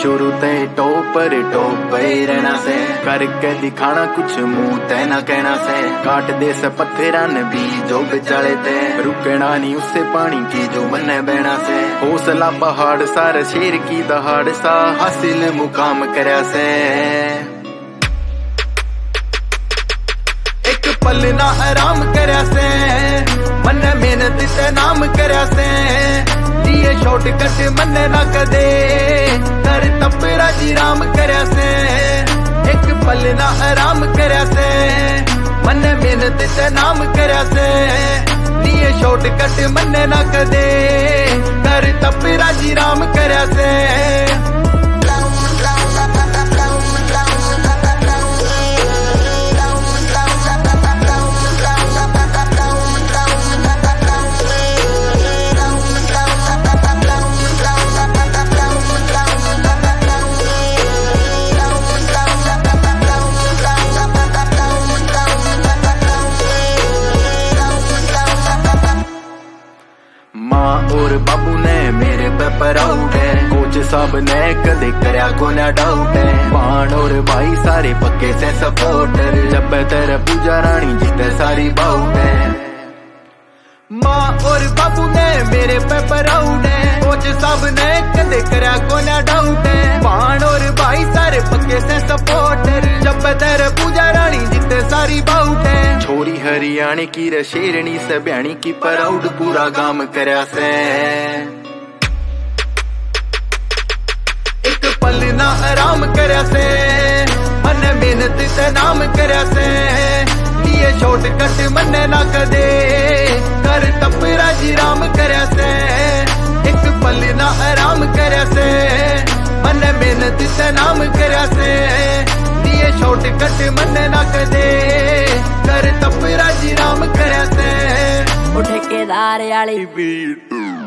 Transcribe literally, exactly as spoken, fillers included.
शुरू ते topper top ही रहना से, करके दिखाना कुछ मुंह ते ना कहना से। काट दे से पत्थरा ने भी जो बेचाले थे, रुकना नहीं उससे पानी की जो मन बहना से। हौसला पहाड़ सार शेर की दहाड़ सा, हासिल मुकाम करया से। एक पल ना आराम करया से, मन मेहनत से नाम करया से। लिए शॉर्टकट मन ना कदे, कर तपरा जी राम करया से। एक पल ना आराम करया से, मन मेहनत से नाम करया से। लिए शॉर्टकट मन ना कदे, कर तपरा जी राम करया से। माँ और बाबू ने मेरे पे प्राउड है, कोच साहब ने कदे करया को ना डाउट है। पान और भाई सारे पक्के से सपोर्टर, जब तेरे पूजा रानी जीते सारी बाउट है। माँ और बाबू ने मेरे पे प्राउड है, कोच साहब ने कदे करया को ना डाउट है। पान और भाई सारे पक्के से सपोर्टर, जब तेरे पूजा रानी जीते सारी बाउट है। छोरी हरियाणी की रे शेरनी से ब्याणी की प्राउड पूरा गाम करया से। एक पल ना आराम करया से, मन मेहनत से नाम करया से। लिए शॉर्टकट मन ना कदे, कर तपरा जी राम करया से। एक पल ना आराम करया से, मन मेहनत से नाम करया से। लिए शॉर्टकट मन ना कदे, कर तपरा जी राम करया से। ठेकेदार वाली बीट।